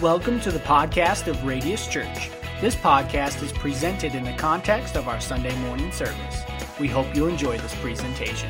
Welcome to the podcast of Radius Church. This podcast is presented in the context of our Sunday morning service. We hope you enjoy this presentation.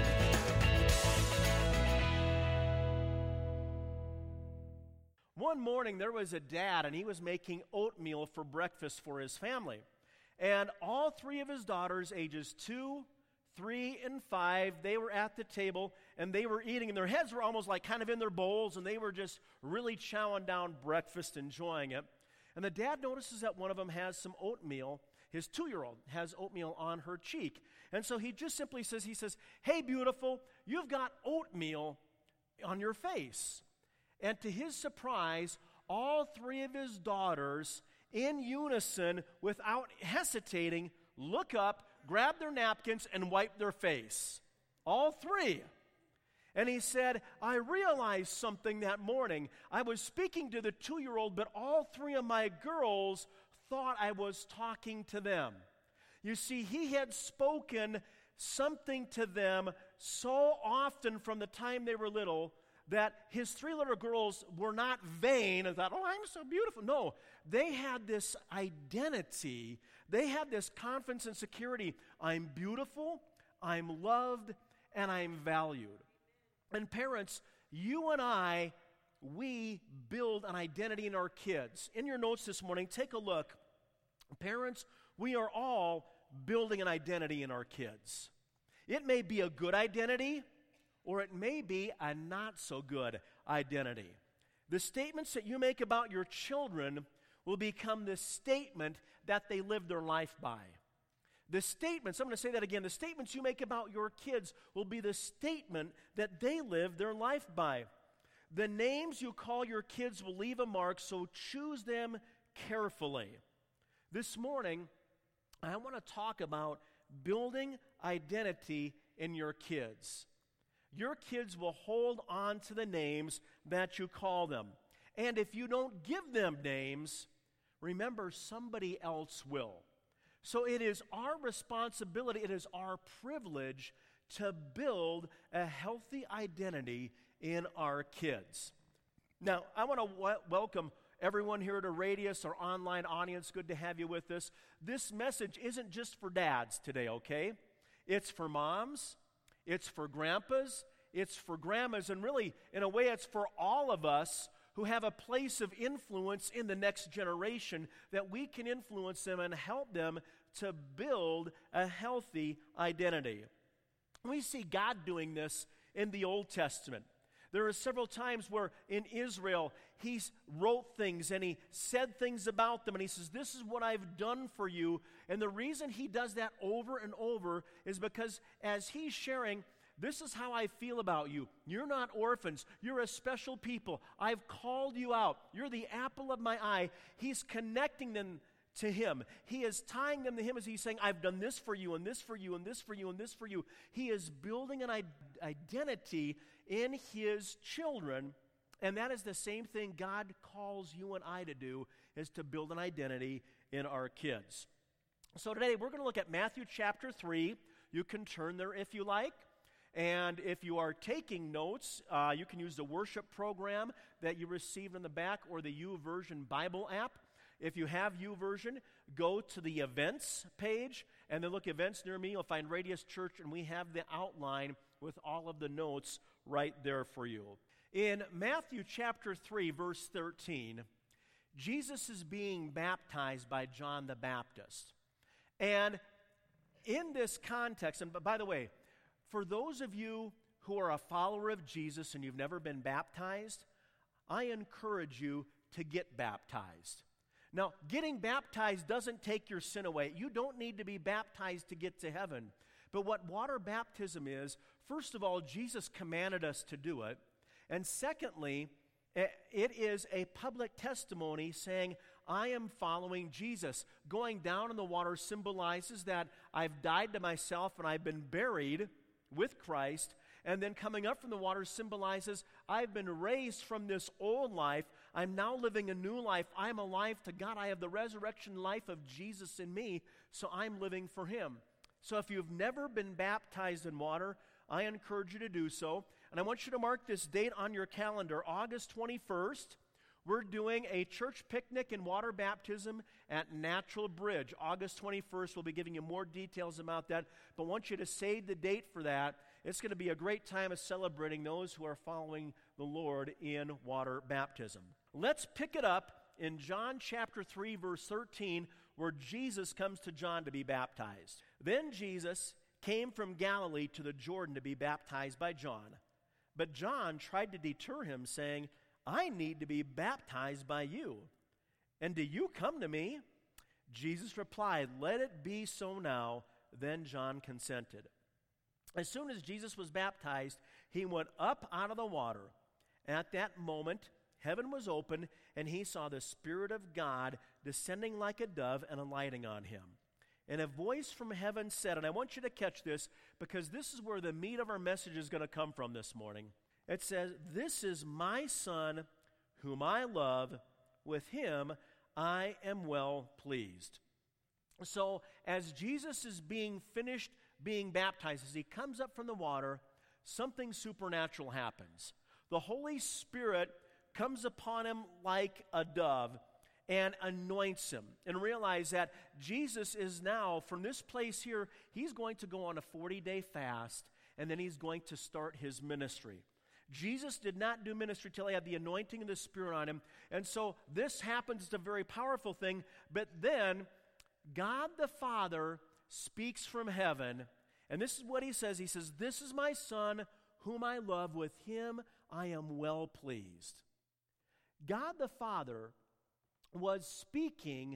One morning there was a dad and he was making oatmeal for breakfast for his family. And all three of his daughters, ages 2, 3, and 5, they were at the table and they were eating, and their heads were almost like kind of in their bowls, and they were just really chowing down breakfast, enjoying it. And the dad notices that one of them has some oatmeal. His 2-year-old has oatmeal on her cheek. And so he just simply says, "Hey, beautiful, you've got oatmeal on your face." And to his surprise, all three of his daughters, in unison, without hesitating, look up, grab their napkins, and wipe their face. All three. And he said, "I realized something that morning. I was speaking to the 2-year-old, but all three of my girls thought I was talking to them." You see, he had spoken something to them so often from the time they were little that his 3 little girls were not vain and thought, "Oh, I'm so beautiful." No, they had this identity. They had this confidence and security. I'm beautiful, I'm loved, and I'm valued. And parents, you and I, we build an identity in our kids. In your notes this morning, take a look. Parents, we are all building an identity in our kids. It may be a good identity, or it may be a not so good identity. The statements that you make about your children will become the statement that they live their life by. The statements, I'm going to say that again, the statements you make about your kids will be the statement that they live their life by. The names you call your kids will leave a mark, so choose them carefully. This morning, I want to talk about building identity in your kids. Your kids will hold on to the names that you call them. And if you don't give them names, remember, somebody else will. So it is our responsibility, it is our privilege to build a healthy identity in our kids. Now, I want to welcome everyone here at Radius, our online audience. Good to have you with us. This message isn't just for dads today, okay? It's for moms, it's for grandpas, it's for grandmas, and really, in a way, it's for all of us who have a place of influence in the next generation, that we can influence them and help them to build a healthy identity. We see God doing this in the Old Testament. There are several times where in Israel, he wrote things and he said things about them, and he says, "This is what I've done for you." And the reason he does that over and over is because as he's sharing, "This is how I feel about you. You're not orphans. You're a special people. I've called you out. You're the apple of my eye." He's connecting them to him. He is tying them to him as he's saying, "I've done this for you, and this for you, and this for you, and this for you." He is building an identity in his children, and that is the same thing God calls you and I to do, is to build an identity in our kids. So today we're going to look at Matthew chapter 3. You can turn there if you like. And if you are taking notes, you can use the worship program that you received in the back or the YouVersion Bible app. If you have YouVersion, go to the events page and then look events near me. You'll find Radius Church, and we have the outline with all of the notes right there for you. In Matthew chapter 3, verse 13, Jesus is being baptized by John the Baptist. And in this context, and by the way, for those of you who are a follower of Jesus and you've never been baptized, I encourage you to get baptized. Now, getting baptized doesn't take your sin away. You don't need to be baptized to get to heaven. But what water baptism is, first of all, Jesus commanded us to do it. And secondly, it is a public testimony saying, "I am following Jesus." Going down in the water symbolizes that I've died to myself and I've been buried with Christ, and then coming up from the water symbolizes I've been raised from this old life. I'm now living a new life. I'm alive to God. I have the resurrection life of Jesus in me, so I'm living for him. So if you've never been baptized in water, I encourage you to do so. And I want you to mark this date on your calendar, August 21st. We're doing a church picnic and water baptism at Natural Bridge. August 21st, we'll be giving you more details about that, but I want you to save the date for that. It's going to be a great time of celebrating those who are following the Lord in water baptism. Let's pick it up in John chapter 3, verse 13, where Jesus comes to John to be baptized. Then Jesus came from Galilee to the Jordan to be baptized by John. But John tried to deter him, saying, I need to be baptized by you, and do you come to me? Jesus replied, let it be so now. Then John consented. As soon as Jesus was baptized, he went up out of the water. At that moment, heaven was opened, and he saw the Spirit of God descending like a dove and alighting on him. And a voice from heaven said, and I want you to catch this, because this is where the meat of our message is going to come from this morning. It says, this is my Son, whom I love. With him I am well pleased. So as Jesus is being finished being baptized, as he comes up from the water, something supernatural happens. The Holy Spirit comes upon him like a dove and anoints him. And realize that Jesus is now, from this place here, he's going to go on a 40-day fast, and then he's going to start his ministry. Jesus did not do ministry till he had the anointing of the Spirit on him. And so this happens. It's a very powerful thing. But then God the Father speaks from heaven. And this is what he says. He says, this is my Son whom I love. With him I am well pleased. God the Father was speaking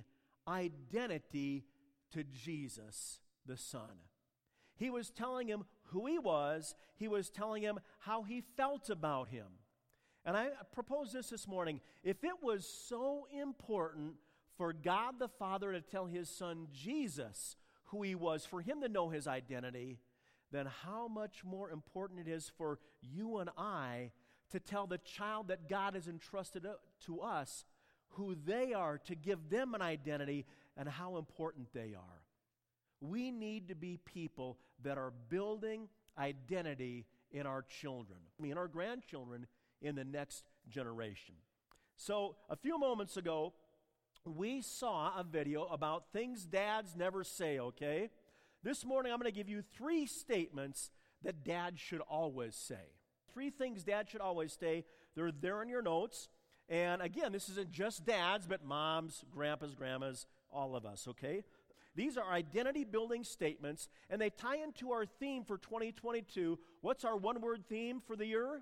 identity to Jesus the Son. He was telling him who he was. He was telling him how he felt about him. And I propose this morning. If it was so important for God the Father to tell his Son Jesus who he was, for him to know his identity, then how much more important it is for you and I to tell the child that God has entrusted to us who they are, to give them an identity and how important they are. We need to be people that are building identity in our children, in our grandchildren, in the next generation. So a few moments ago, we saw a video about things dads never say, okay? This morning I'm going to give you 3 statements that dad should always say. 3 things dad should always say. They're there in your notes. And again, this isn't just dads, but moms, grandpas, grandmas, all of us, okay? These are identity-building statements, and they tie into our theme for 2022. What's our one-word theme for the year?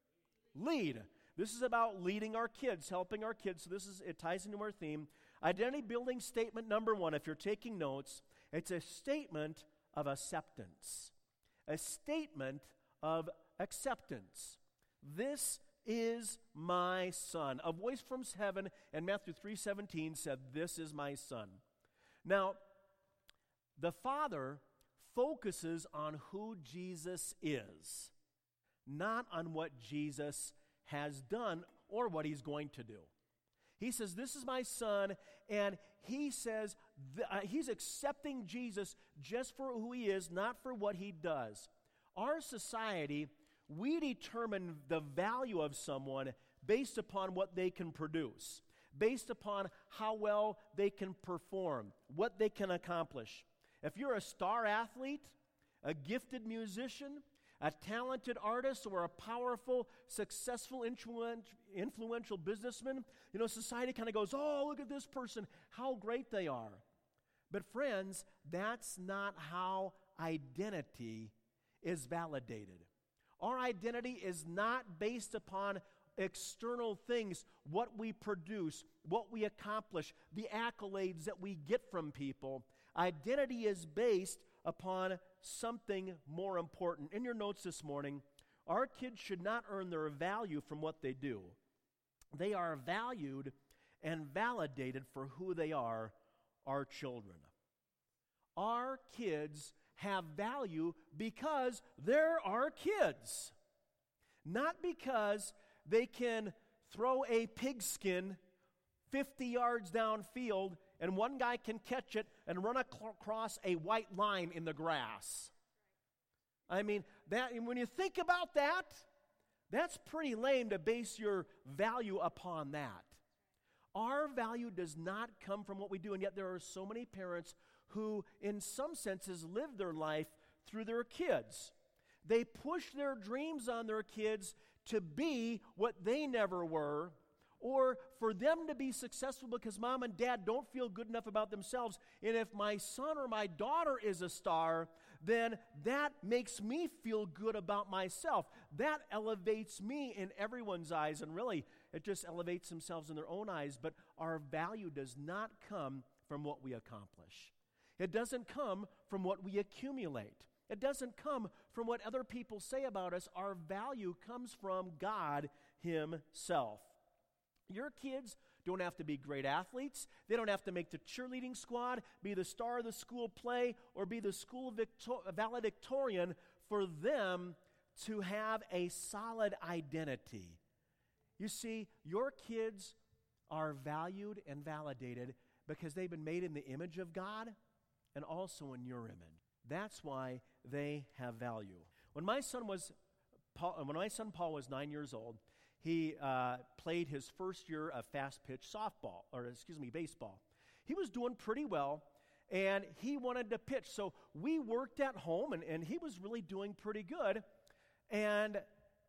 Lead. This is about leading our kids, helping our kids. So it ties into our theme. Identity-building statement number 1, if you're taking notes, it's a statement of acceptance. A statement of acceptance. This is my Son. A voice from heaven in Matthew 3:17 said, this is my Son. Now, the Father focuses on who Jesus is, not on what Jesus has done or what he's going to do. He says, this is my Son, and he says he's accepting Jesus just for who he is, not for what he does. Our society, we determine the value of someone based upon what they can produce, based upon how well they can perform, what they can accomplish. If you're a star athlete, a gifted musician, a talented artist, or a powerful, successful, influential businessman, society kind of goes, oh, look at this person, how great they are. But friends, that's not how identity is validated. Our identity is not based upon external things, what we produce, what we accomplish, the accolades that we get from people. Identity is based upon something more important. In your notes this morning, our kids should not earn their value from what they do. They are valued and validated for who they are, our children. Our kids have value because they're our kids, not because they can throw a pigskin 50 yards downfield and one guy can catch it and run across a white line in the grass. I mean, when you think about that, that's pretty lame to base your value upon that. Our value does not come from what we do, and yet there are so many parents who, in some senses, live their life through their kids. They push their dreams on their kids to be what they never were, or for them to be successful because mom and dad don't feel good enough about themselves. And if my son or my daughter is a star, then that makes me feel good about myself. That elevates me in everyone's eyes, and really, it just elevates themselves in their own eyes. But our value does not come from what we accomplish. It doesn't come from what we accumulate. It doesn't come from what other people say about us. Our value comes from God Himself. Your kids don't have to be great athletes. They don't have to make the cheerleading squad, be the star of the school play, or be the school valedictorian for them to have a solid identity. You see, your kids are valued and validated because they've been made in the image of God and also in your image. That's why they have value. When my son Paul was 9 years old, he played his first year of fast-pitch baseball. He was doing pretty well, and he wanted to pitch. So we worked at home, and he was really doing pretty good. And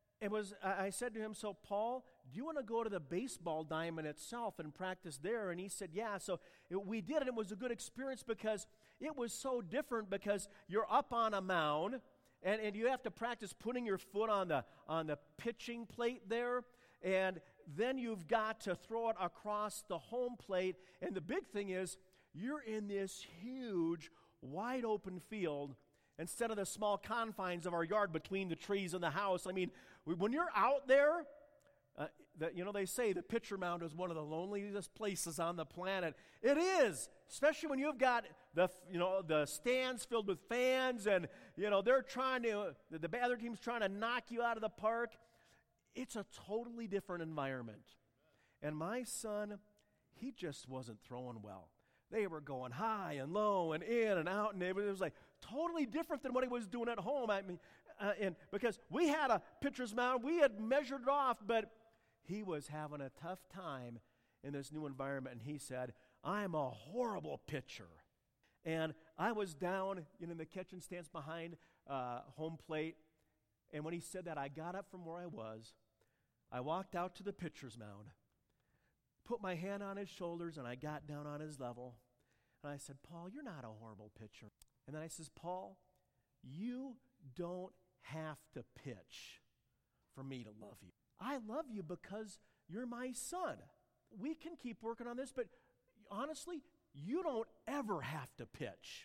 I said to him, so Paul, do you want to go to the baseball diamond itself and practice there? And he said, yeah. So we did, and it was a good experience because it was so different because you're up on a mound, and you have to practice putting your foot on the pitching plate there, and then you've got to throw it across the home plate. And the big thing is, you're in this huge, wide open field instead of the small confines of our yard between the trees and the house. I mean, when you're out there, they say the pitcher mound is one of the loneliest places on the planet. It is, especially when you've got the stands filled with fans, and they're the other team's trying to knock you out of the park. It's a totally different environment. And my son, he just wasn't throwing well. They were going high and low and in and out, and it was like totally different than what he was doing at home. I mean, and because we had a pitcher's mound, we had measured it off, but he was having a tough time in this new environment, and he said, I'm a horrible pitcher. And I was down in the catching stance behind home plate, and when he said that, I got up from where I was. I walked out to the pitcher's mound, put my hand on his shoulders, and I got down on his level. And I said, Paul, you're not a horrible pitcher. And then I says, Paul, you don't have to pitch for me to love you. I love you because you're my son. We can keep working on this, but honestly, you don't ever have to pitch.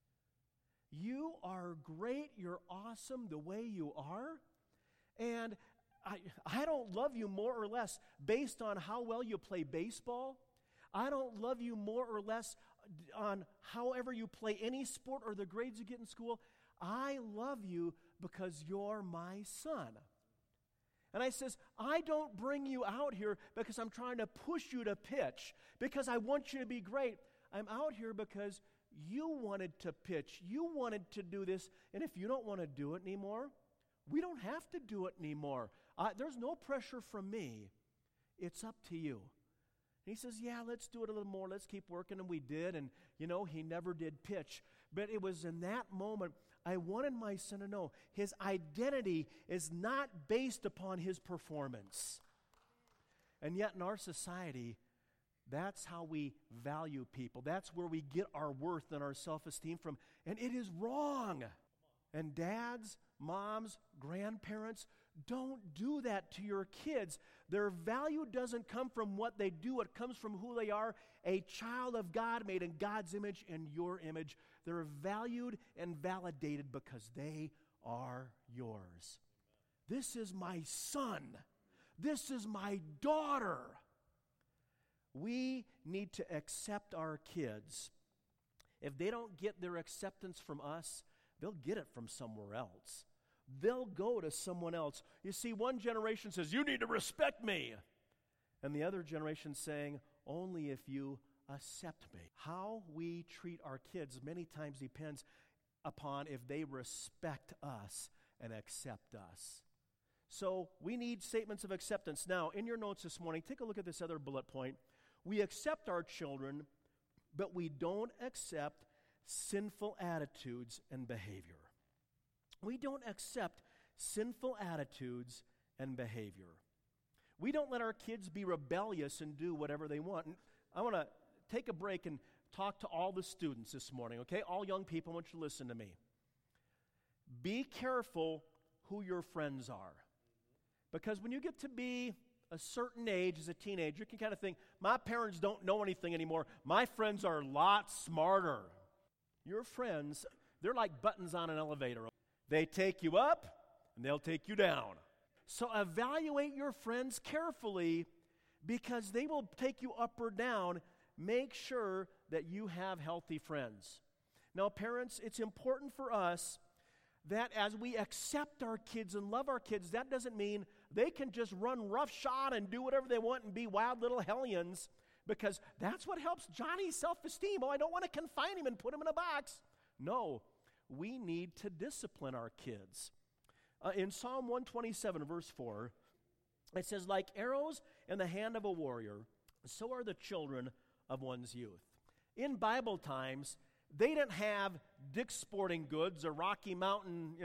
You are great. You're awesome the way you are. And I don't love you more or less based on how well you play baseball. I don't love you more or less on however you play any sport or the grades you get in school. I love you because you're my son. And I says, I don't bring you out here because I'm trying to push you to pitch, because I want you to be great. I'm out here because you wanted to pitch. You wanted to do this. And if you don't want to do it anymore, we don't have to do it anymore. There's no pressure from me. It's up to you. And he says, yeah, let's do it a little more. Let's keep working. And we did. And, he never did pitch. But it was in that moment I wanted my son to know his identity is not based upon his performance. And yet in our society, that's how we value people. That's where we get our worth and our self-esteem from. And it is wrong. And dads, moms, grandparents, don't do that to your kids. Their value doesn't come from what they do. It comes from who they are, a child of God made in God's image and your image. They're valued and validated because they are yours. This is my son. This is my daughter. We need to accept our kids. If they don't get their acceptance from us, they'll get it from somewhere else. They'll go to someone else. You see, one generation says, you need to respect me. And the other generation saying, only if you accept me. How we treat our kids many times depends upon if they respect us and accept us. So we need statements of acceptance. Now, in your notes this morning, take a look at this other bullet point. We accept our children, but we don't accept sinful attitudes and behavior. We don't accept sinful attitudes and behavior. We don't let our kids be rebellious and do whatever they want. And I want to take a break and talk to all the students this morning, okay? All young people, I want you to listen to me. Be careful who your friends are. Because when you get to be a certain age as a teenager, you can kind of think, my parents don't know anything anymore. My friends are a lot smarter. Your friends, they're like buttons on an elevator. They take you up, and they'll take you down. So evaluate your friends carefully, because they will take you up or down. Make sure that you have healthy friends. Now, parents, it's important for us that as we accept our kids and love our kids, that doesn't mean they can just run roughshod and do whatever they want and be wild little hellions, because that's what helps Johnny's self-esteem. Oh, I don't want to confine him and put him in a box. No, we need to discipline our kids. In Psalm 127, verse 4, it says, like arrows in the hand of a warrior, so are the children of one's youth. In Bible times, they didn't have Dick's Sporting Goods or Rocky Mountain,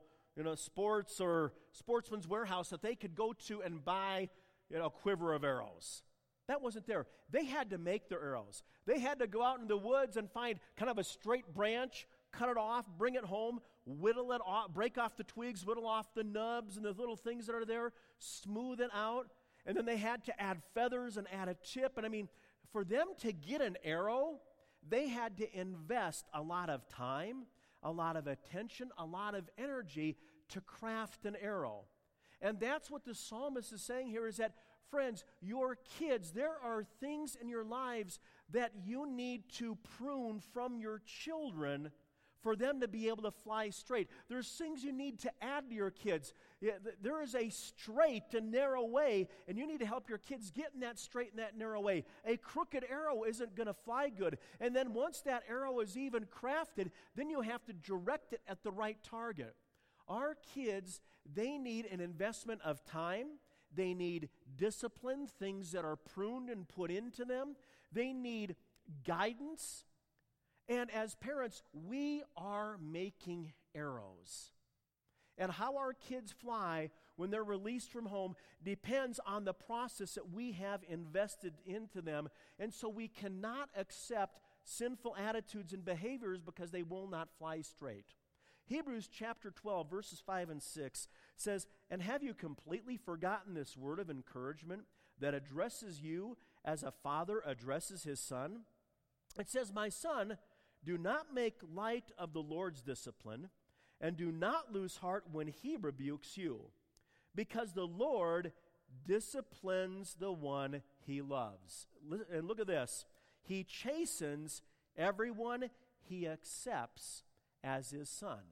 sports or Sportsman's Warehouse that they could go to and buy, a quiver of arrows. That wasn't there. They had to make their arrows. They had to go out in the woods and find kind of a straight branch, cut it off, bring it home, whittle it off, break off the twigs, whittle off the nubs and the little things that are there, smooth it out. And then they had to add feathers and add a tip. And for them to get an arrow, they had to invest a lot of time, a lot of attention, a lot of energy to craft an arrow. And that's what the psalmist is saying here, is that, friends, your kids, there are things in your lives that you need to prune from your children for them to be able to fly straight. There's things you need to add to your kids. There is a straight and narrow way, and you need to help your kids get in that straight and that narrow way. A crooked arrow isn't going to fly good. And then once that arrow is even crafted, then you have to direct it at the right target. Our kids, they need an investment of time. They need discipline, things that are pruned and put into them. They need guidance. And as parents, we are making arrows. And how our kids fly when they're released from home depends on the process that we have invested into them. And so we cannot accept sinful attitudes and behaviors because they will not fly straight. Hebrews chapter 12, verses 5 and 6 says, "And have you completely forgotten this word of encouragement that addresses you as a father addresses his son? It says, 'My son, do not make light of the Lord's discipline, and do not lose heart when he rebukes you, because the Lord disciplines the one he loves.'" And look at this. "He chastens everyone he accepts as his son."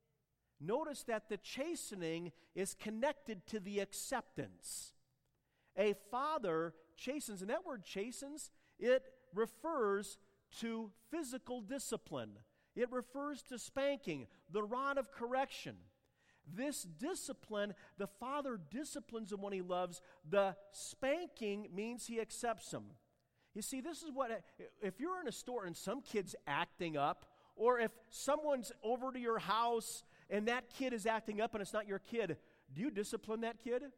Notice that the chastening is connected to the acceptance. A father chastens, and that word chastens, it refers to physical discipline. It refers to spanking, the rod of correction. This discipline, the father disciplines the one he loves. The spanking means he accepts them. You see, this is what, if you're in a store and some kid's acting up, or if someone's over to your house and that kid is acting up and it's not your kid, do you discipline that kid?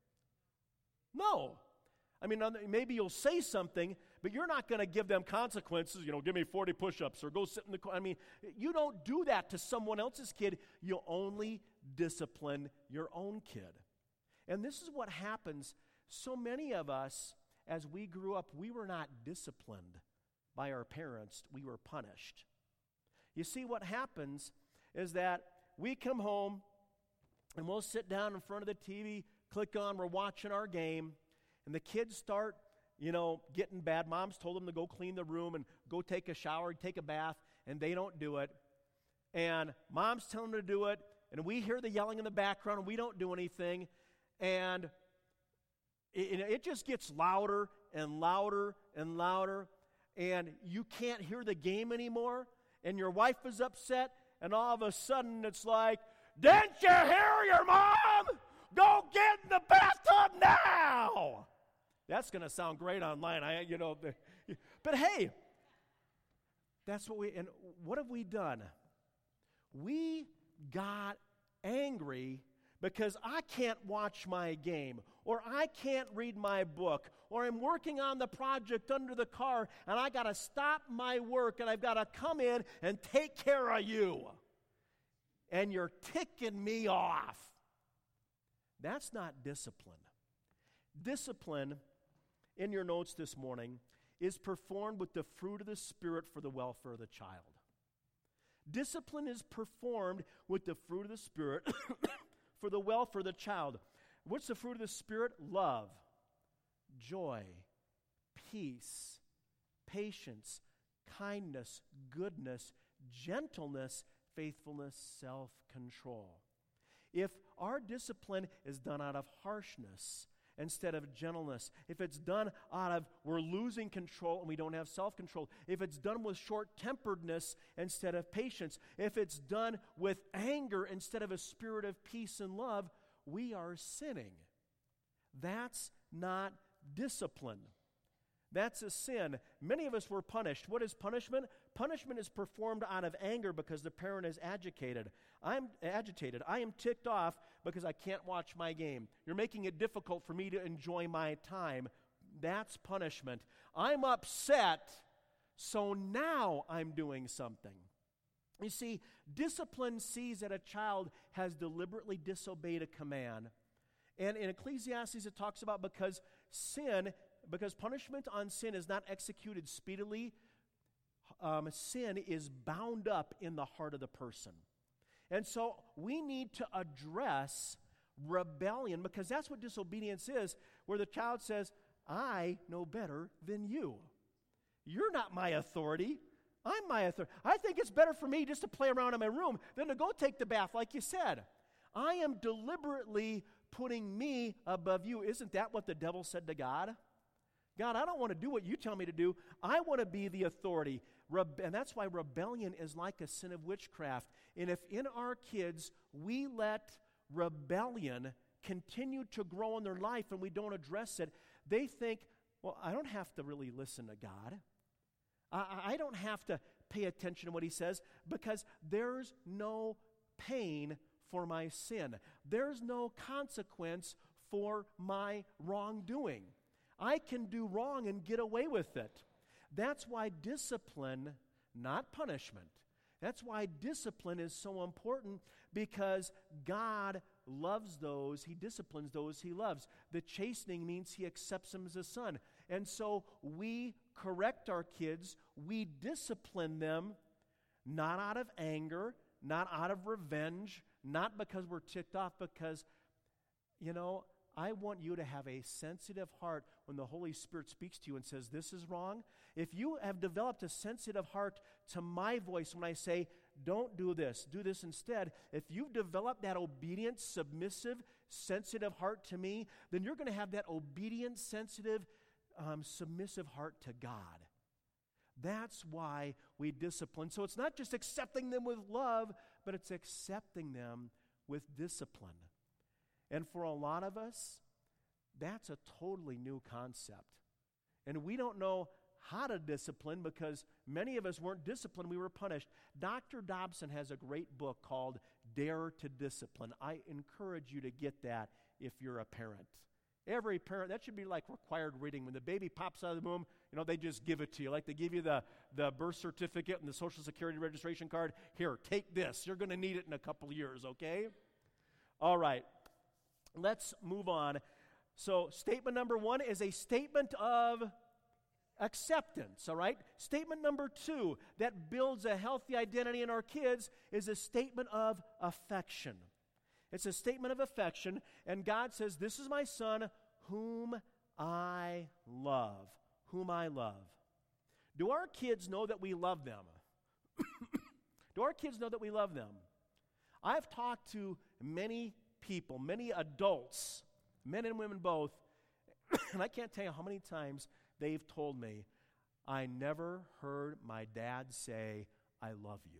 No. Maybe you'll say something, but you're not going to give them consequences, give me 40 push-ups or go sit in the car. You don't do that to someone else's kid. You only discipline your own kid. And this is what happens. So many of us, as we grew up, we were not disciplined by our parents. We were punished. You see, what happens is that we come home and we'll sit down in front of the TV, click on, we're watching our game, and the kids start, getting bad. Mom's told them to go clean the room and go take a shower, take a bath, and they don't do it. And mom's telling them to do it, and we hear the yelling in the background, and we don't do anything. And it just gets louder and louder and louder, and you can't hear the game anymore. And your wife is upset, and all of a sudden it's like, "Didn't you hear your mom? Go get in the bathtub now!" That's going to sound great online. But hey, that's and what have we done? We got angry because I can't watch my game, or I can't read my book, or I'm working on the project under the car, and I got to stop my work, and I've got to come in and take care of you. And you're ticking me off. That's not discipline. Discipline, in your notes this morning, is performed with the fruit of the Spirit for the welfare of the child. Discipline is performed with the fruit of the Spirit for the welfare of the child. What's the fruit of the Spirit? Love, joy, peace, patience, kindness, goodness, gentleness, faithfulness, self-control. If our discipline is done out of harshness instead of gentleness, if it's done out of we're losing control and we don't have self-control, if it's done with short-temperedness instead of patience, if it's done with anger instead of a spirit of peace and love, we are sinning. That's not discipline. That's a sin. Many of us were punished. What is punishment? Punishment is performed out of anger because the parent is agitated. I'm agitated. I am ticked off because I can't watch my game. You're making it difficult for me to enjoy my time. That's punishment. I'm upset, so now I'm doing something. You see, discipline sees that a child has deliberately disobeyed a command. And in Ecclesiastes it talks about because punishment on sin is not executed speedily, sin is bound up in the heart of the person. And so we need to address rebellion, because that's what disobedience is, where the child says, I know better than you. You're not my authority. I'm my authority. I think it's better for me just to play around in my room than to go take the bath like you said. I am deliberately putting me above you. Isn't that what the devil said to God? God, I don't want to do what you tell me to do. I want to be the authority. And that's why rebellion is like a sin of witchcraft. And if in our kids we let rebellion continue to grow in their life and we don't address it, they think, well, I don't have to really listen to God. I don't have to pay attention to what he says because there's no pain for my sin. There's no consequence for my wrongdoing. I can do wrong and get away with it. That's why discipline, not punishment, that's why discipline is so important, because God loves those, he disciplines those he loves. The chastening means he accepts them as a son. And so we correct our kids, we discipline them, not out of anger, not out of revenge, not because we're ticked off, because, I want you to have a sensitive heart when the Holy Spirit speaks to you and says, this is wrong. If you have developed a sensitive heart to my voice when I say, don't do this instead, if you've developed that obedient, submissive, sensitive heart to me, then you're going to have that obedient, sensitive, submissive heart to God. That's why we discipline. So it's not just accepting them with love, but it's accepting them with discipline. And for a lot of us, that's a totally new concept. And we don't know how to discipline because many of us weren't disciplined, we were punished. Dr. Dobson has a great book called Dare to Discipline. I encourage you to get that if you're a parent. Every parent, that should be like required reading. When the baby pops out of the womb, they just give it to you. Like they give you the birth certificate and the Social Security registration card. Here, take this. You're going to need it in a couple of years, okay? All right. Let's move on. So statement number 1 is a statement of acceptance, all right? Statement number 2 that builds a healthy identity in our kids is a statement of affection. It's a statement of affection, and God says, this is my son whom I love, whom I love. Do our kids know that we love them? Do our kids know that we love them? I've talked to many people, many adults, men and women both, and I can't tell you how many times they've told me, I never heard my dad say, I love you.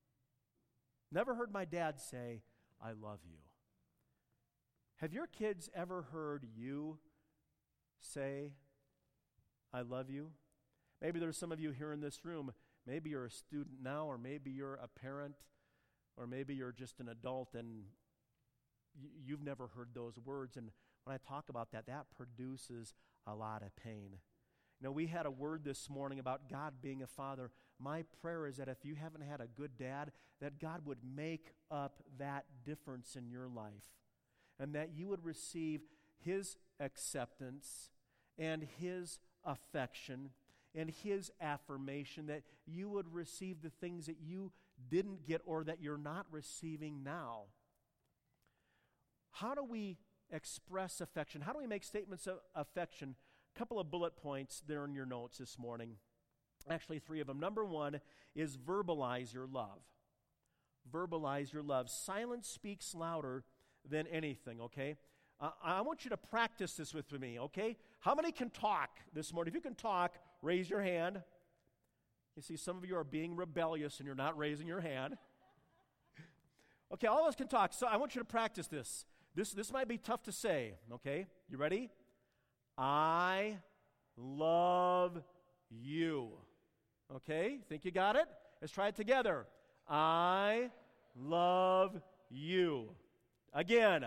Never heard my dad say, I love you. Have your kids ever heard you say, I love you? Maybe there's some of you here in this room. Maybe you're a student now, or maybe you're a parent, or maybe you're just an adult and you've never heard those words. And when I talk about that, that produces a lot of pain. You know, we had a word this morning about God being a father. My prayer is that if you haven't had a good dad, that God would make up that difference in your life, and that you would receive His acceptance and His affection and His affirmation, that you would receive the things that you didn't get or that you're not receiving now. How do we express affection? How do we make statements of affection? A couple of bullet points there in your notes this morning. Actually, 3 of them. Number 1 is verbalize your love. Verbalize your love. Silence speaks louder than anything, okay? I want you to practice this with me, okay? How many can talk this morning? If you can talk, raise your hand. You see, some of you are being rebellious and you're not raising your hand. Okay, all of us can talk, so I want you to practice this. This might be tough to say, okay? You ready? I love you. Okay, think you got it? Let's try it together. I love you. Again.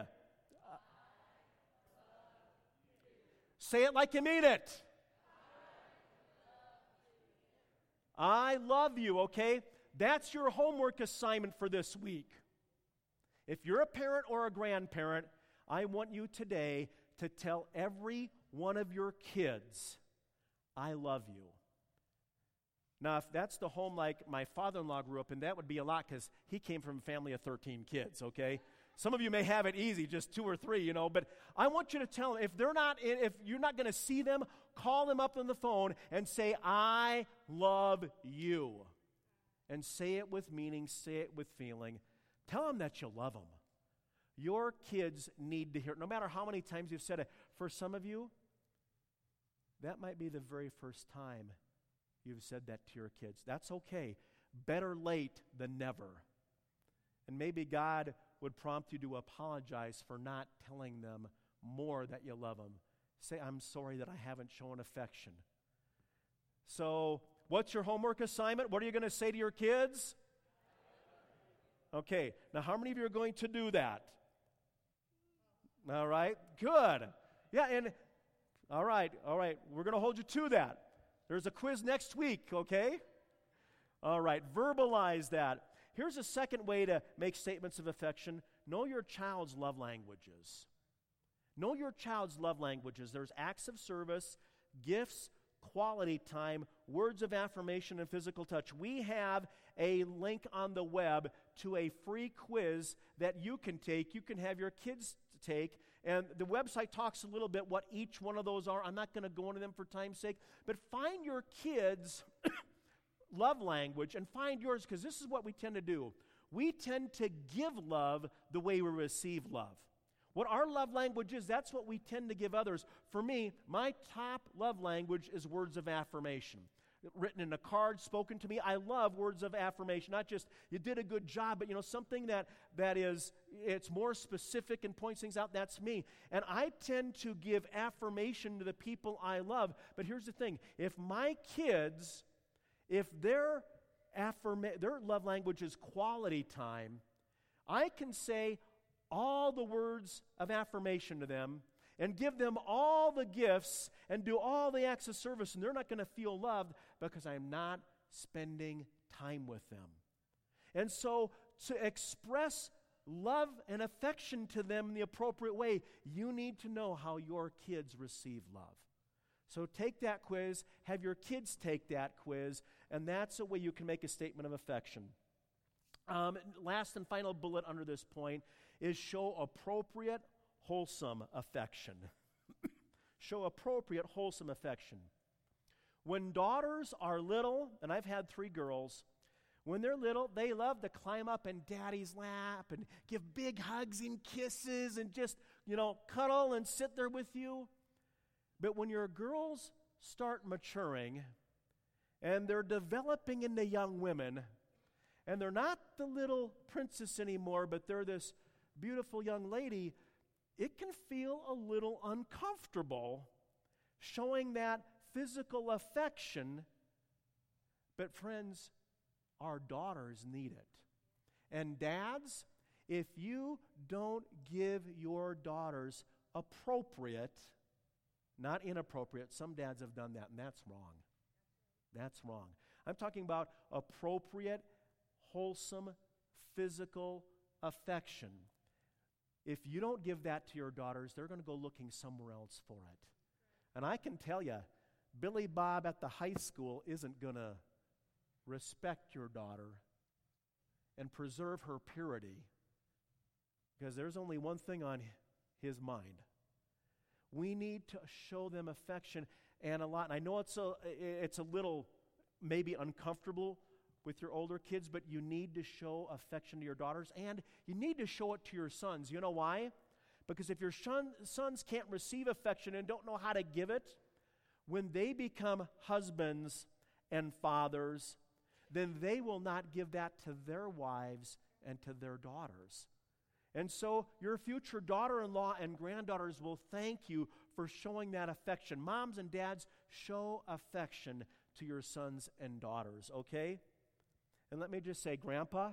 Say it like you mean it. I love you, okay? That's your homework assignment for this week. If you're a parent or a grandparent, I want you today to tell every one of your kids, I love you. Now, if that's the home like my father-in-law grew up in, that would be a lot because he came from a family of 13 kids, okay? Some of you may have it easy, just 2 or 3, you know, but I want you to tell them, if you're not going to see them, call them up on the phone and say, I love you. And say it with meaning, say it with feeling. Tell them that you love them. Your kids need to hear it, no matter how many times you've said it. For some of you, that might be the very first time you've said that to your kids. That's okay. Better late than never. And maybe God would prompt you to apologize for not telling them more that you love them. Say, I'm sorry that I haven't shown affection. So, what's your homework assignment? What are you going to say to your kids? Okay, now how many of you are going to do that? All right, good. Yeah, and all right, we're going to hold you to that. There's a quiz next week, okay? All right, verbalize that. Here's a second way to make statements of affection. Know your child's love languages. Know your child's love languages. There's acts of service, gifts, quality time, words of affirmation, and physical touch. We have a link on the web to a free quiz that you can take. You can have your kids take. And the website talks a little bit what each one of those are. I'm not going to go into them for time's sake. But find your kids' love language and find yours, because this is what we tend to do. We tend to give love the way we receive love. What our love language is, that's what we tend to give others. For me, my top love language is words of affirmation. Written in a card, spoken to me. I love words of affirmation. Not just, you did a good job, but something that is, it's more specific and points things out. That's me. And I tend to give affirmation to the people I love. But here's the thing. If my kids, if their love language is quality time, I can say all the words of affirmation to them and give them all the gifts and do all the acts of service, and they're not going to feel loved because I'm not spending time with them. And so to express love and affection to them in the appropriate way, you need to know how your kids receive love. So take that quiz, have your kids take that quiz, and that's a way you can make a statement of affection. Last and final bullet under this point is show appropriate, wholesome affection. Show appropriate, wholesome affection. When daughters are little, and I've had 3 girls, when they're little, they love to climb up in daddy's lap and give big hugs and kisses and just, cuddle and sit there with you. But when your girls start maturing and they're developing into young women, and they're not the little princess anymore, but they're this beautiful young lady, it can feel a little uncomfortable showing that physical affection. But friends, our daughters need it. And dads, if you don't give your daughters appropriate, not inappropriate, some dads have done that, and that's wrong. That's wrong. I'm talking about appropriate, wholesome, physical affection. If you don't give that to your daughters, they're going to go looking somewhere else for it. And I can tell you, Billy Bob at the high school isn't going to respect your daughter and preserve her purity, because there's only one thing on his mind. We need to show them affection, and a lot. And I know it's a little maybe uncomfortable with your older kids, but you need to show affection to your daughters, and you need to show it to your sons. You know why? Because if your sons can't receive affection and don't know how to give it, when they become husbands and fathers, then they will not give that to their wives and to their daughters. And so your future daughter-in-law and granddaughters will thank you for showing that affection. Moms and dads, show affection to your sons and daughters, okay? And let me just say, Grandpa,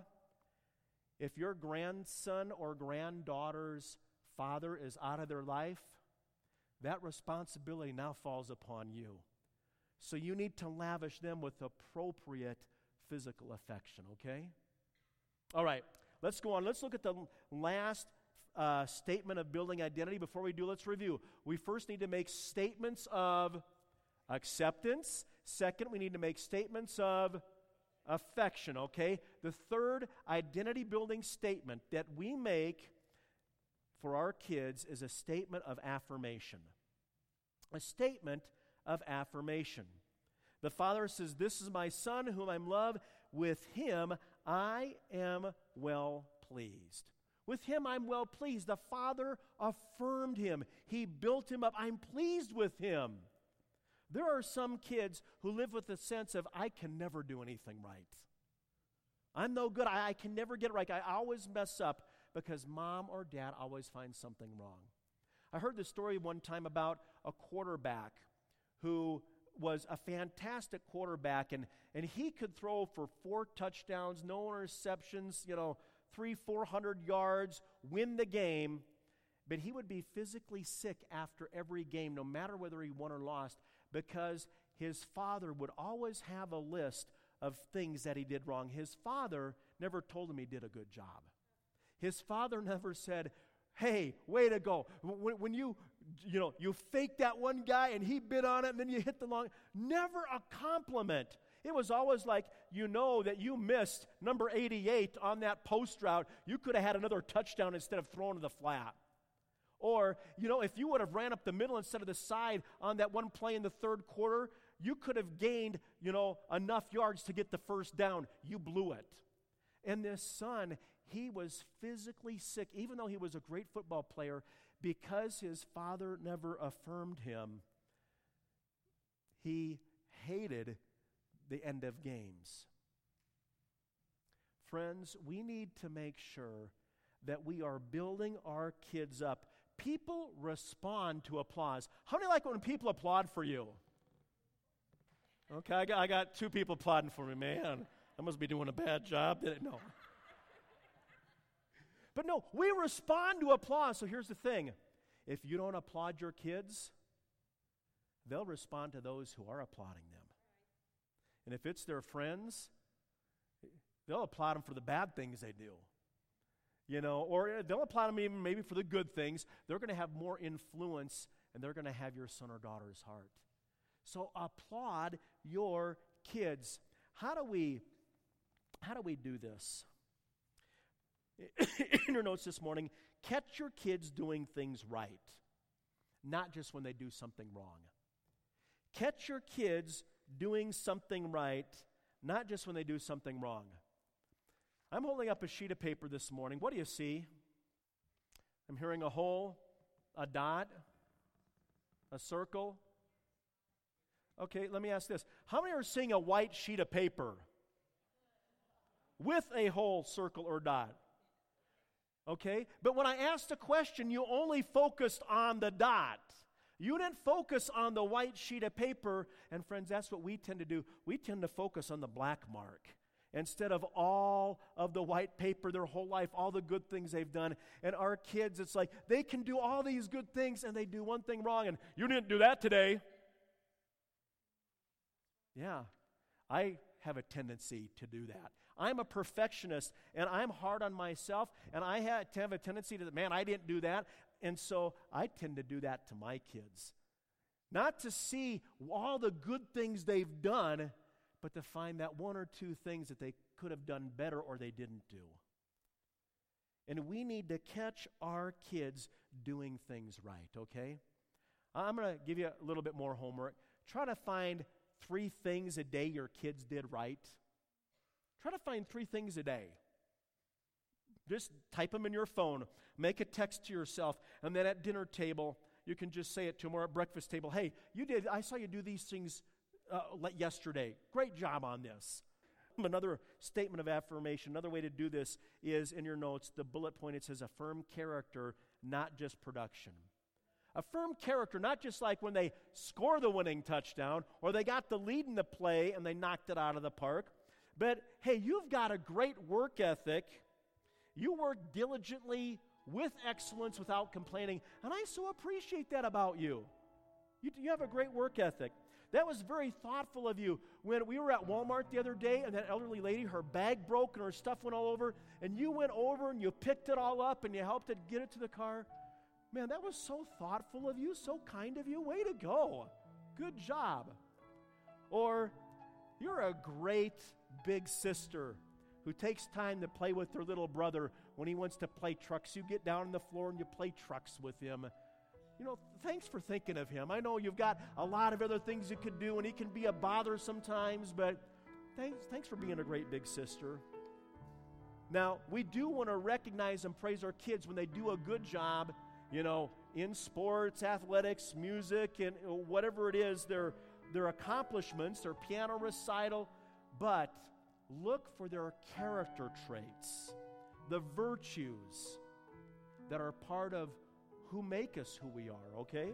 if your grandson or granddaughter's father is out of their life, that responsibility now falls upon you. So you need to lavish them with appropriate physical affection, okay? All right, let's go on. Let's look at the last statement of building identity. Before we do, let's review. We first need to make statements of acceptance. Second, we need to make statements of affection, okay? The third identity-building statement that we make for our kids is a statement of affirmation. A statement of affirmation. The Father says, "This is my Son whom I'm loved. With him I am well pleased." With him I'm well pleased. The Father affirmed him. He built him up. I'm pleased with him. There are some kids who live with the sense of, I can never do anything right. I'm no good. I can never get it right. I always mess up because mom or dad always finds something wrong. I heard the story one time about a quarterback who was a fantastic quarterback, and he could throw for 4 touchdowns, no interceptions, 300-400 yards, win the game, but he would be physically sick after every game, no matter whether he won or lost, because his father would always have a list of things that he did wrong. His father never told him he did a good job. His father never said, "Hey, way to go. When you fake that one guy and he bid on it and then you hit the long," never a compliment. It was always like, that you missed number 88 on that post route. You could have had another touchdown instead of throwing to the flat. Or, if you would have ran up the middle instead of the side on that one play in the third quarter, you could have gained, enough yards to get the first down. You blew it. And this son, he was physically sick, even though he was a great football player, because his father never affirmed him. He hated the end of games. Friends, we need to make sure that we are building our kids up. People respond to applause. How many like when people applaud for you? Okay, I got 2 people applauding for me. Man, I must be doing a bad job. No. But no, we respond to applause. So here's the thing. If you don't applaud your kids, they'll respond to those who are applauding them. And if it's their friends, they'll applaud them for the bad things they do. Or they'll applaud them even maybe for the good things. They're going to have more influence, and they're going to have your son or daughter's heart. So applaud your kids. How do we do this? In your notes this morning, catch your kids doing things right, not just when they do something wrong. Catch your kids doing something right, not just when they do something wrong. I'm holding up a sheet of paper this morning. What do you see? I'm hearing a hole, a dot, a circle. Okay, let me ask this. How many are seeing a white sheet of paper with a hole, circle, or dot? Okay, but when I asked a question, you only focused on the dot. You didn't focus on the white sheet of paper. And friends, that's what we tend to do. We tend to focus on the black mark instead of all of the white paper, their whole life, all the good things they've done. And our kids, it's like they can do all these good things and they do one thing wrong, and you didn't do that today. Yeah, I have a tendency to do that. I'm a perfectionist, and I'm hard on myself, and I have a tendency to, man, I didn't do that. And so I tend to do that to my kids. Not to see all the good things they've done, but to find that one or two things that they could have done better or they didn't do. And we need to catch our kids doing things right, okay? I'm going to give you a little bit more homework. Try to find 3 things a day your kids did right. Try to find 3 things a day. Just type them in your phone. Make a text to yourself. And then at dinner table, you can just say it to them, or at breakfast table. Hey, I saw you do these things yesterday. Great job on this. Another statement of affirmation, another way to do this is in your notes, the bullet point, it says a firm character, not just production. A firm character, not just like when they score the winning touchdown or they got the lead in the play and they knocked it out of the park. But, hey, you've got a great work ethic. You work diligently with excellence without complaining. And I so appreciate that about you. You have a great work ethic. That was very thoughtful of you. When we were at Walmart the other day and that elderly lady, her bag broke and her stuff went all over, and you went over and you picked it all up and you helped it get it to the car. Man, that was so thoughtful of you, so kind of you. Way to go. Good job. Or you're a great big sister who takes time to play with her little brother when he wants to play trucks. You get down on the floor and you play trucks with him. You know, thanks for thinking of him. I know you've got a lot of other things you could do, and he can be a bother sometimes, but thanks for being a great big sister. Now, we do want to recognize and praise our kids when they do a good job, you know, in sports, athletics, music, and whatever it is, their accomplishments, their piano recital, but look for their character traits, the virtues that are part of who make us who we are, okay?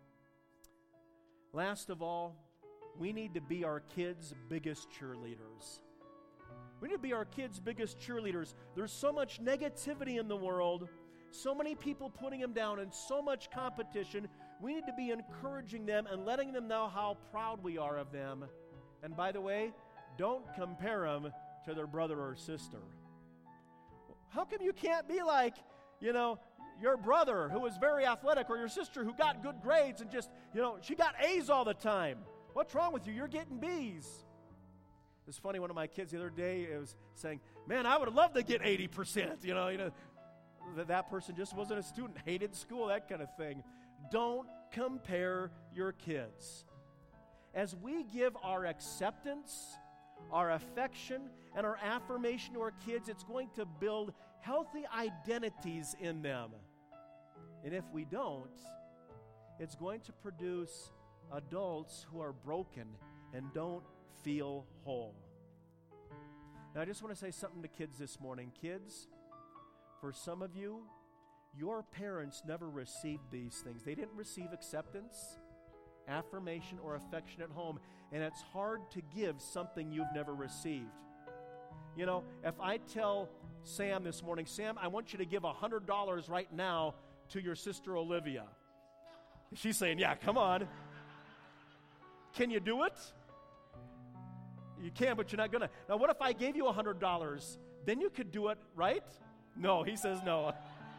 Last of all, we need to be our kids' biggest cheerleaders. We need to be our kids' biggest cheerleaders. There's so much negativity in the world, so many people putting them down, and so much competition. We need to be encouraging them and letting them know how proud we are of them. And by the way, don't compare them to their brother or sister. How come you can't be like, you know, your brother who was very athletic, or your sister who got good grades and just, you know, she got A's all the time? What's wrong with you? You're getting B's. It's funny, one of my kids the other day was saying, man, I would love to get 80%. You know, that person just wasn't a student, hated school, that kind of thing. Don't compare your kids. As we give our acceptance, our affection, and our affirmation to our kids, it's going to build healthy identities in them. And if we don't, it's going to produce adults who are broken and don't feel whole. Now, I just want to say something to kids this morning. Kids, for some of you, your parents never received these things. They didn't receive acceptance, affirmation, or affection at home, and it's hard to give something you've never received. You know, if I tell Sam this morning, Sam, I want you to give $100 right now to your sister Olivia. She's saying, yeah, come on. Can you do it? You can, but you're not going to. Now, what if I gave you $100? Then you could do it, right? No, he says no.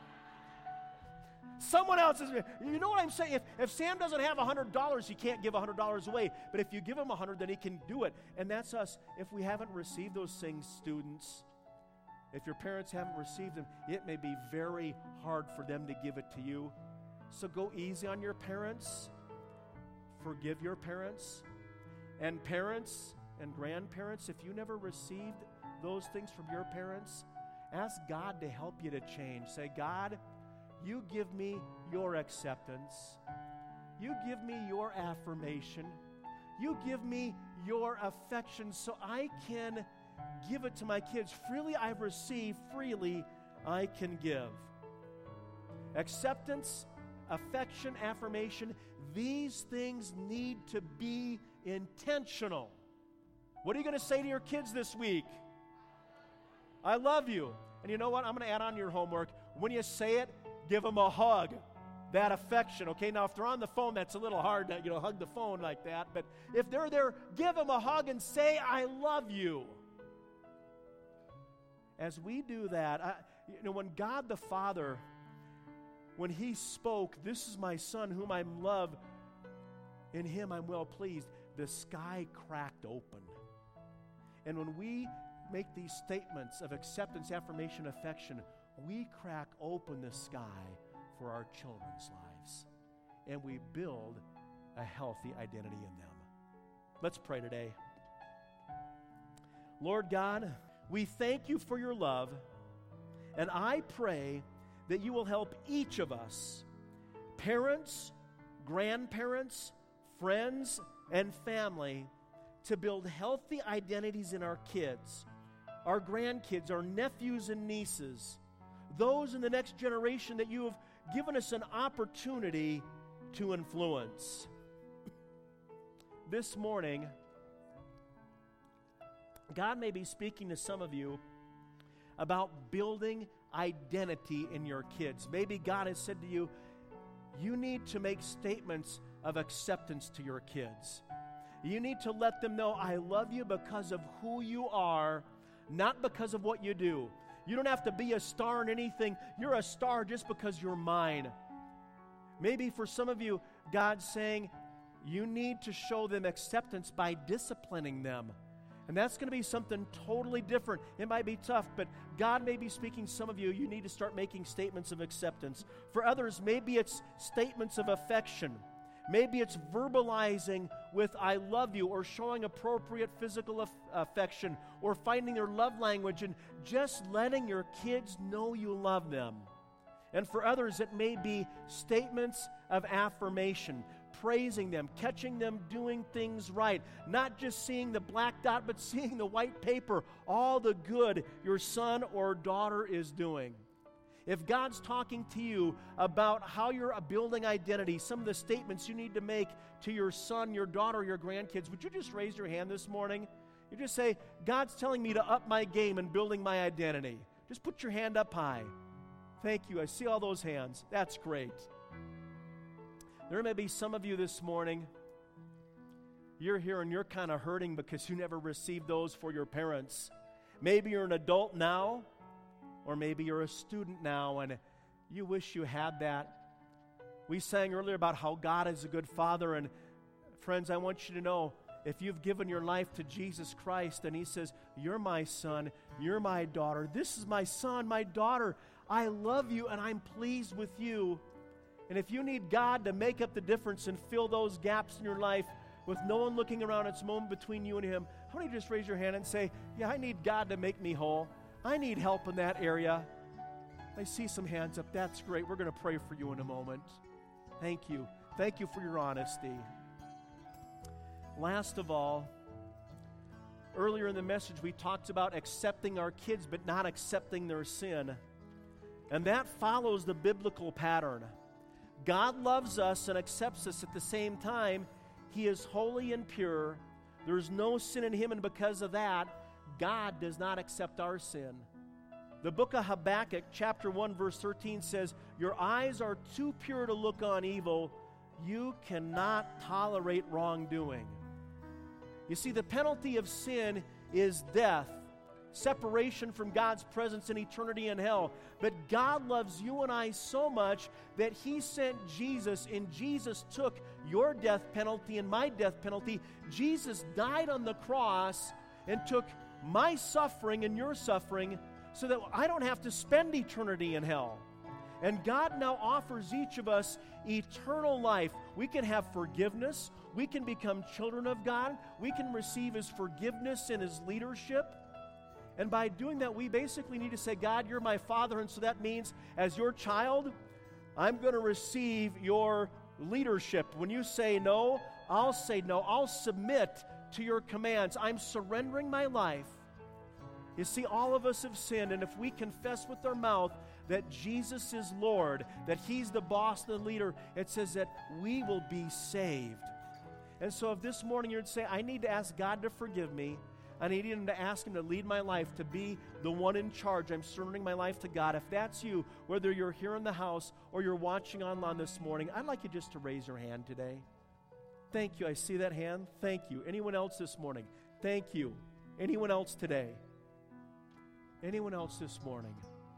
Someone else is, you know what I'm saying? If Sam doesn't have $100, he can't give $100 away. But if you give him $100, then he can do it. And that's us. If we haven't received those things, students, if your parents haven't received them, it may be very hard for them to give it to you. So go easy on your parents. Forgive your parents. And parents and grandparents, if you never received those things from your parents, ask God to help you to change. Say, God, you give me your acceptance. You give me your affirmation. You give me your affection so I can give it to my kids. Freely I've received, freely I can give. Acceptance affection, affirmation, these things need to be intentional. What are you going to say to your kids this week? I love you. And you know what? I'm going to add on to your homework. When you say it, give them a hug. That affection, okay? Now, if they're on the phone, that's a little hard to, hug the phone like that. But if they're there, give them a hug and say, I love you. As we do that, when God the Father, when He spoke, this is my Son whom I love, in Him I'm well pleased, the sky cracked open. And when we make these statements of acceptance, affirmation, affection, we crack open the sky for our children's lives. And we build a healthy identity in them. Let's pray today. Lord God, we thank You for Your love, and I pray that You will help each of us, parents, grandparents, friends, and family, to build healthy identities in our kids, our grandkids, our nephews and nieces, those in the next generation that You have given us an opportunity to influence. This morning, God may be speaking to some of you about building identity in your kids. Maybe God has said to you, you need to make statements of acceptance to your kids. You need to let them know, I love you because of who you are, not because of what you do. You don't have to be a star in anything. You're a star just because you're mine. Maybe for some of you, God's saying you need to show them acceptance by disciplining them. And that's going to be something totally different. It might be tough, but God may be speaking to some of you. You need to start making statements of acceptance. For others, maybe it's statements of affection. Maybe it's verbalizing with I love you, or showing appropriate physical affection, or finding their love language and just letting your kids know you love them. And for others, it may be statements of affirmation, praising them, catching them doing things right, not just seeing the black dot, but seeing the white paper, all the good your son or daughter is doing. If God's talking to you about how you're building identity, some of the statements you need to make to your son, your daughter, your grandkids, would you just raise your hand this morning? You just say, God's telling me to up my game in building my identity. Just put your hand up high. Thank you. I see all those hands. That's great. There may be some of you this morning, you're here and you're kind of hurting because you never received those for your parents. Maybe you're an adult now, or maybe you're a student now and you wish you had that. We sang earlier about how God is a good father, and friends, I want you to know, if you've given your life to Jesus Christ and He says, you're my son, you're my daughter, this is my son, my daughter, I love you and I'm pleased with you. And if you need God to make up the difference and fill those gaps in your life with no one looking around, it's a moment between you and Him, how many just raise your hand and say, yeah, I need God to make me whole. I need help in that area. I see some hands up. That's great. We're going to pray for you in a moment. Thank you. Thank you for your honesty. Last of all, earlier in the message, we talked about accepting our kids but not accepting their sin. And that follows the biblical pattern. God loves us and accepts us at the same time. He is holy and pure. There's no sin in Him, and because of that, God does not accept our sin. The book of Habakkuk, chapter 1, verse 13 says, your eyes are too pure to look on evil. You cannot tolerate wrongdoing. You see, the penalty of sin is death, separation from God's presence in eternity in hell. But God loves you and I so much that He sent Jesus, and Jesus took your death penalty and my death penalty. Jesus died on the cross and took my suffering and your suffering so that I don't have to spend eternity in hell. And God now offers each of us eternal life. We can have forgiveness. We can become children of God. We can receive His forgiveness and His leadership. And by doing that, we basically need to say, God, you're my Father, and so that means as your child, I'm going to receive your leadership. When you say no, I'll say no. I'll submit to your commands. I'm surrendering my life. You see, all of us have sinned, and if we confess with our mouth that Jesus is Lord, that He's the boss, the leader, it says that we will be saved. And so if this morning you're saying, I need to ask God to forgive me, I need Him to ask Him to lead my life, to be the one in charge, I'm surrendering my life to God. If that's you, whether you're here in the house or you're watching online this morning, I'd like you just to raise your hand today. Thank you. I see that hand. Thank you. Anyone else this morning? Thank you. Anyone else today? Anyone else this morning?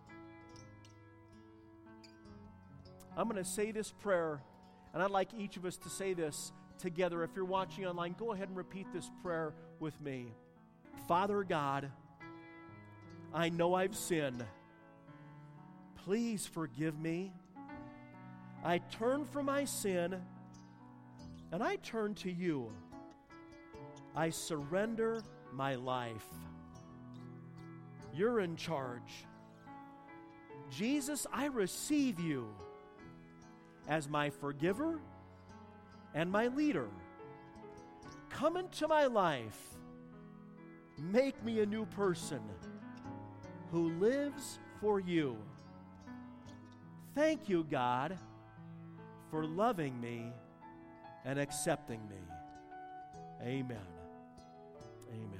I'm going to say this prayer, and I'd like each of us to say this together. If you're watching online, go ahead and repeat this prayer with me. Father God, I know I've sinned. Please forgive me. I turn from my sin, and I turn to you. I surrender my life. You're in charge. Jesus, I receive you as my forgiver and my leader. Come into my life. Make me a new person who lives for you. Thank you, God, for loving me and accepting me. Amen. Amen.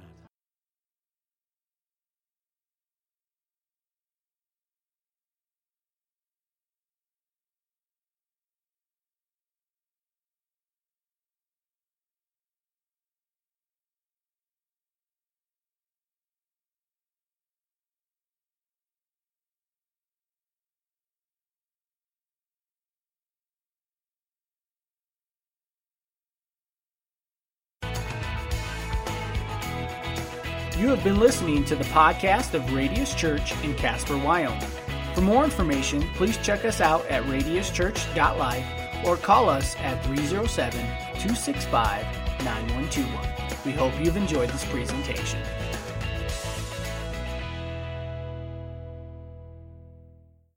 You have been listening to the podcast of Radius Church in Casper, Wyoming. For more information, please check us out at radiuschurch.life or call us at 307-265-9121. We hope you've enjoyed this presentation.